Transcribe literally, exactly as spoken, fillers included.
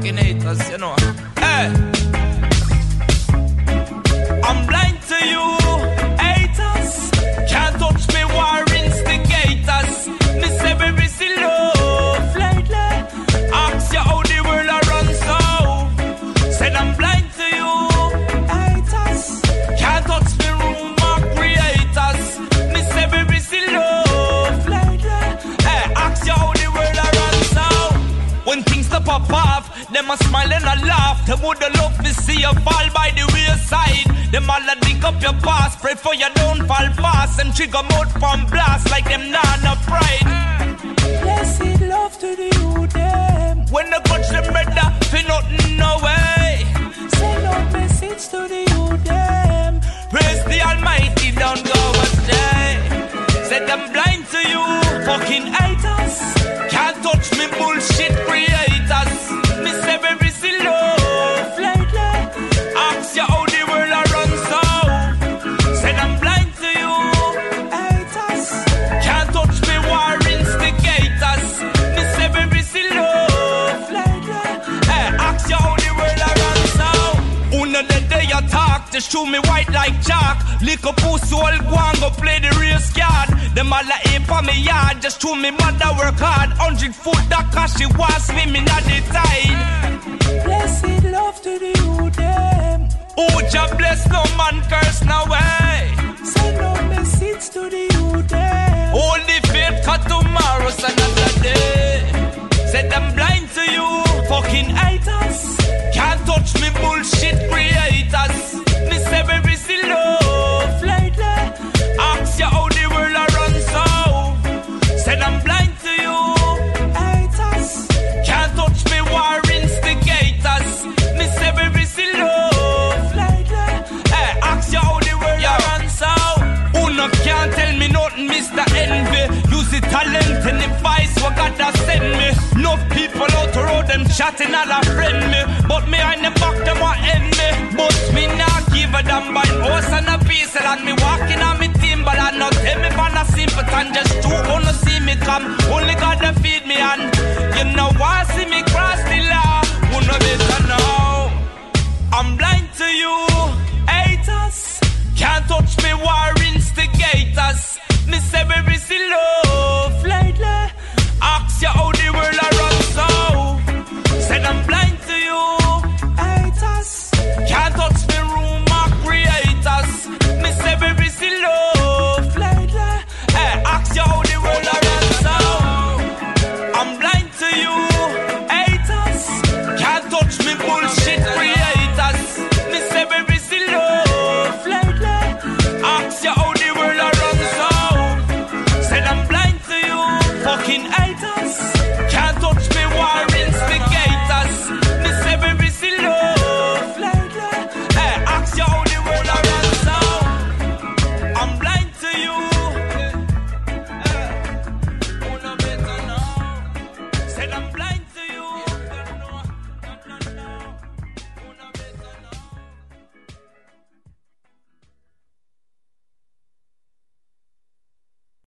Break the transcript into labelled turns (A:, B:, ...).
A: fucking haters, you know. Hey, I'm blind to you, haters. Can't touch me, war instigators. Me say we receive love lately. Ask you how the world a run so. Said I'm blind to you, haters. Can't touch me, rumor creators. Me say we receive love lately. Hey, ask you how the world a run so. When things to pop off, them a smile and a laugh. They woulda love to see you fall by the wayside. Them all a dig up your past, pray for you don't fall fast. And trigger mode from blast like them nana pride. Blessed love to the youth them. When they touch them brother, feel nothing no way. Send out message to the youth them. Praise the Almighty, don't go astray. Said I'm blind to you, fucking haters. Can't touch me bullshit creators. Me say very still love lately. Ask you how the world a run so. Said I'm blind to you, haters. Can't touch me, war instigators. Me say very still love lately. Hey, ask you how the world a run so. Una the day you talk, just show me white like chalk. Lick a pussy all go and go play the race card. Them all a ape on me yard, just show me mother work hard. Hundred foot that cause she was swimming at the tide. Blessed love to the youth them. Oh, Jah bless no man curse no way. Send no message to the youth them. Only faith cut tomorrow's another day. Said I'm blind to you, fucking haters. Can't touch me bullshit creators. Me say very still love lately. Ask you how the world a run so. Said I'm blind to you, haters. Can't touch me, war instigators. Me say very still love lately. Hey, ask you how the world a run so. Who no can't tell me nothing, Mister Envy. Use the talent and the vice what God has sent me. Enough people out the road, them chatting all a friend me. But me in the back, them want end me. But me not give a damn by horse and a piece. And me walking on me team, but I not tell me man a sympathy. Just two wanna see me come, only God to feed me. And you know why see me cross the law. Who know better now? I'm blind to you, haters. Can't touch me, war instigators. Me say very still love lately. Ask you how the